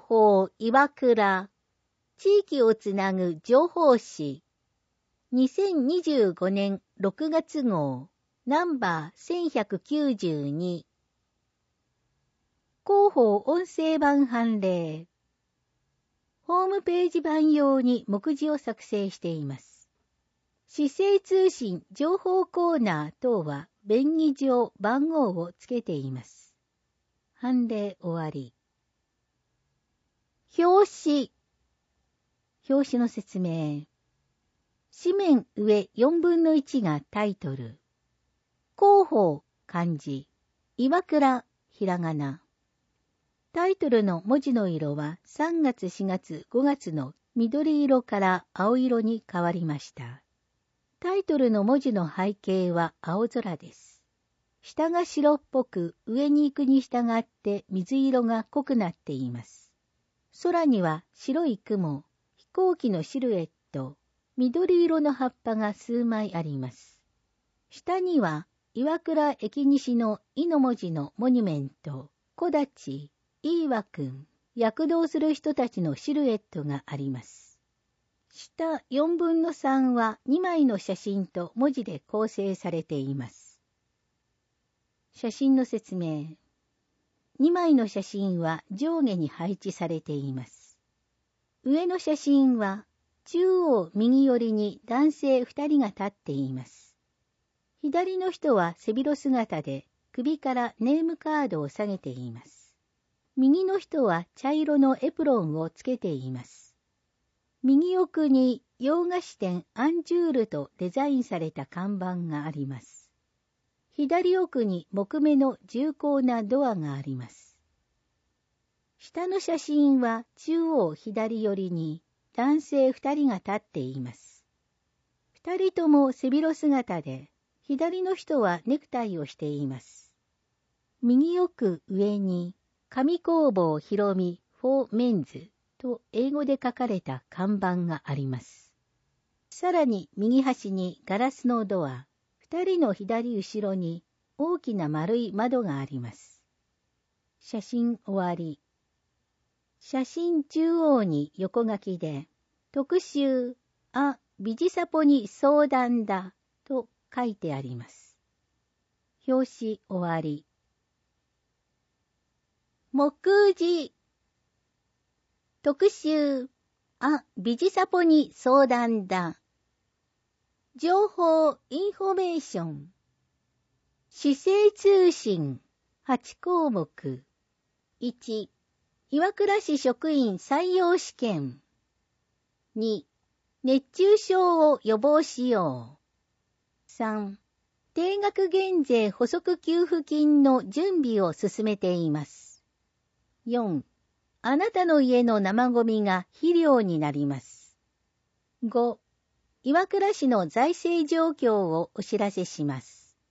報岩倉。地域をつなぐ情報誌。2025年6月号。ナンバー1192。広報音声版判例。ホームページ版用に目次を作成しています。市政通信情報コーナー等は便宜上番号をつけています。判例終わり。表紙。表紙の説明。紙面上4分の1がタイトル。広報漢字。岩倉ひらがな。タイトルの文字の色は3月4月5月の緑色から青色に変わりました。タイトルの文字の背景は青空です。下が白っぽく上に行くに従って水色が濃くなっています。空には白い雲、飛行機のシルエット、緑色の葉っぱが数枚あります。下には岩倉駅西のいの文字のモニュメント、木立、飯和くん、躍動する人たちのシルエットがあります。下4分の3は2枚の写真と文字で構成されています。写真の説明。2枚の写真は上下に配置されています。上の写真は中央右寄りに男性2人が立っています。左の人は背広姿で首からネームカードを下げています。右の人は茶色のエプロンをつけています。右奥に洋菓子店アンジュールとデザインされた看板があります。左奥に木目の重厚なドアがあります。下の写真は中央左寄りに男性2人が立っています。2人とも背広姿で、左の人はネクタイをしています。右奥上に紙工房ひろみフォーメンズと英語で書かれた看板があります。さらに右端にガラスのドア、2人の左後ろに大きな丸い窓があります。写真終わり。写真中央に横書きで、特集、ビジサポに相談だと書いてあります。表紙終わり。目次。特集、ビジサポに相談だ。情報、インフォメーション。市政通信、8項目。1、岩倉市職員採用試験。2、熱中症を予防しよう。3、定額減税補足給付金の準備を進めています。4、あなたの家の生ゴミが肥料になります。5、岩倉市の財政状況をお知らせします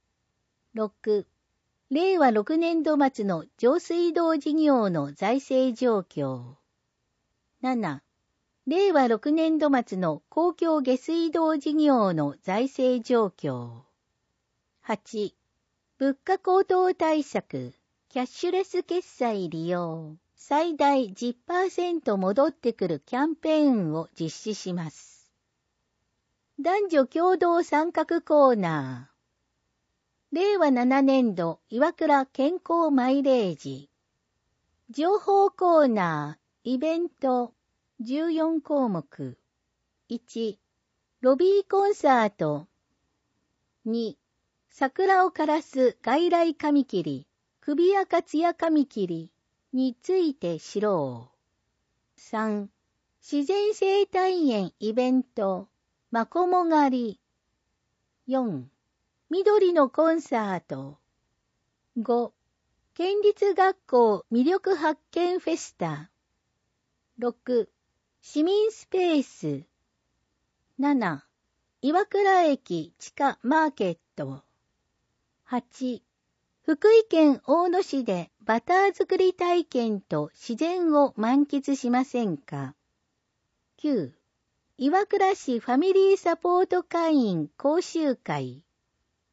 。6、令和6年度末の上水道事業の財政状況。7、令和6年度末の公共下水道事業の財政状況。8、物価高騰対策、キャッシュレス決済利用、最大 10% 戻ってくるキャンペーンを実施します。男女共同参画コーナー。令和7年度岩倉健康マイレージ。情報コーナー、イベント、14項目。1、ロビーコンサート。2、桜を枯らす外来髪切り、首やかつや髪切りについて知ろう。3、自然生態園イベント、マコモ狩り。4、緑のコンサート。5、県立学校魅力発見フェスタ。6、市民スペース。7、岩倉駅地下マーケット。8、福井県大野市でバター作り体験と自然を満喫しませんか。9、岩倉市ファミリーサポート会員講習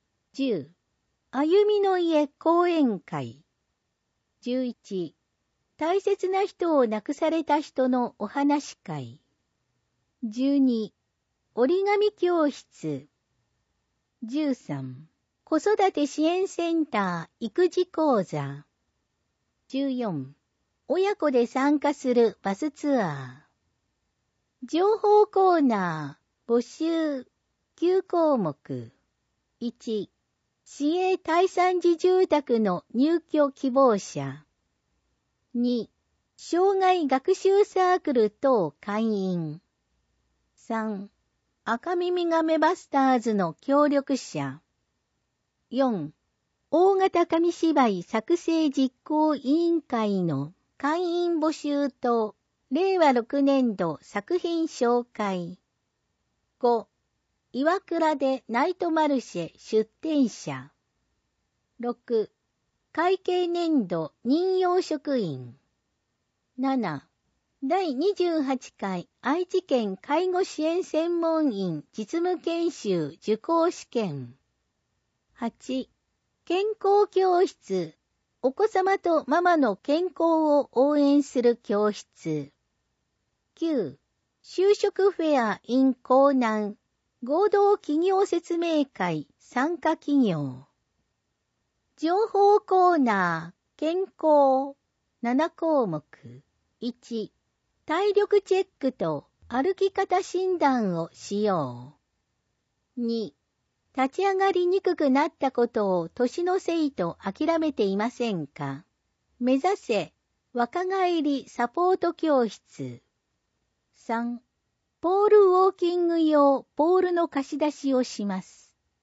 会。10、歩みの家講演会。11、 大切な人を亡くされた人のお話会。12、折り紙教室。13、子育て支援センター育児講座。14、親子で参加するバスツアー。情報コーナー、募集、9項目。1、市営大産児住宅の入居希望者。2、障害学習サークル等会員。3、赤耳ガメバスターズの協力者。4、大型紙芝居作成実行委員会の会員募集と令和6年度作品紹介。5、岩倉でナイトマルシェ出店者。6、会計年度任用職員。7、第28回愛知県介護支援専門員実務研修受講試験。8、健康教室。お子様とママの健康を応援する教室。9、就職フェア in 江南。合同企業説明会参加企業。情報コーナー、健康。7項目。1、体力チェックと歩き方診断をしよう。2、立ち上がりにくくなったことを年のせいと諦めていませんか？目指せ若返りサポート教室。3、ポールウォーキング用ポールの貸し出しをします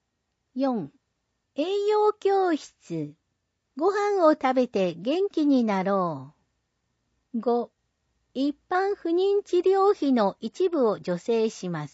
。4、栄養教室。ご飯を食べて元気になろう。5、一般不妊治療費の一部を助成します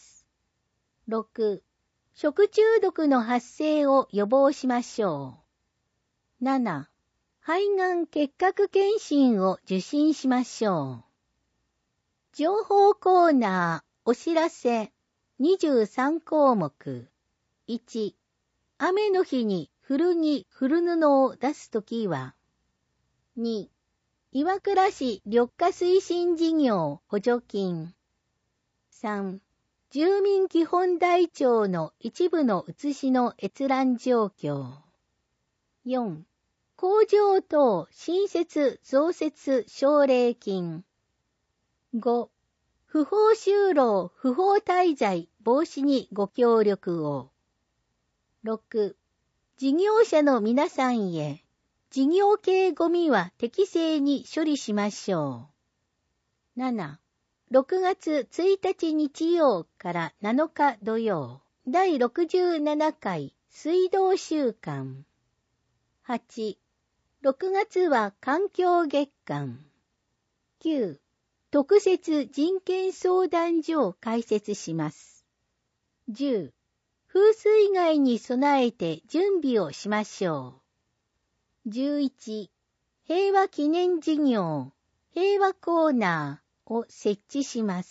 。6、食中毒の発生を予防しましょう。7、肺がん結核検診を受診しましょう。情報コーナー、お知らせ、23項目。1、雨の日に古着、古布を出すときは。2、岩倉市緑化推進事業補助金。3、住民基本台帳の一部の写しの閲覧状況。4、工場等新設増設奨励金。5、不法就労不法滞在防止にご協力を。6、事業者の皆さんへ、事業系ゴミは適正に処理しましょう。7、6月1日日曜から7日土曜、第67回水道週間。8、6月は環境月間。9、特設人権相談所を開設します。10、風水害に備えて準備をしましょう。11、平和記念事業、平和コーナーを設置します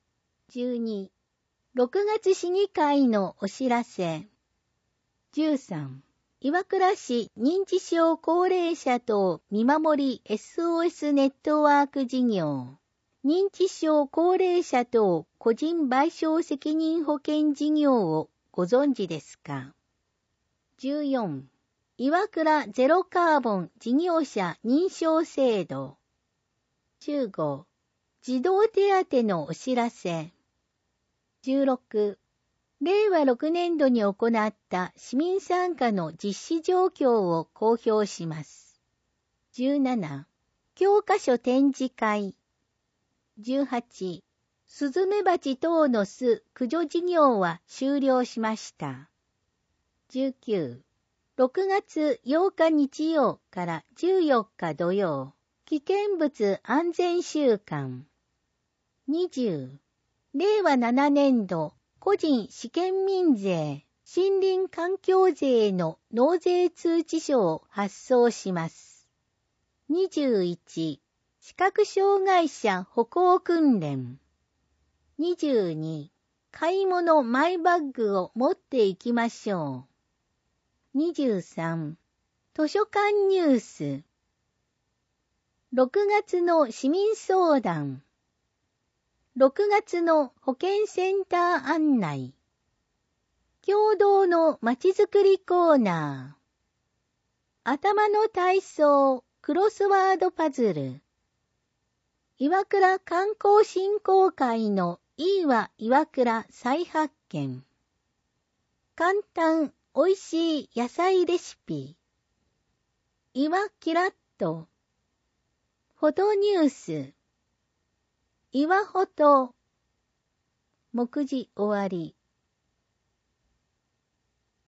。12、6月市議会のお知らせ。13、岩倉市認知症高齢者等見守り SOS ネットワーク事業。認知症高齢者等個人賠償責任保険事業をご存知ですか？ 14、岩倉ゼロカーボン事業者認証制度。15、児童手当のお知らせ。16、令和6年度に行った市民参加の実施状況を公表します。17、教科書展示会。18、スズメバチ等の巣駆除事業は終了しました。19、6月8日日曜から14日土曜、危険物安全週間。20、令和7年度個人試験民税、森林環境税の納税通知書を発送します。21、視覚障害者歩行訓練。22、買い物マイバッグを持っていきましょう。23、図書館ニュース。 6月の市民相談。6月の保健センター案内。共同のまちづくりコーナー。頭の体操クロスワードパズル。岩倉観光振興会のいいわ岩倉再発見。簡単おいしい野菜レシピ。岩キラッと。フォトニュース。岩フォト。目次終わり。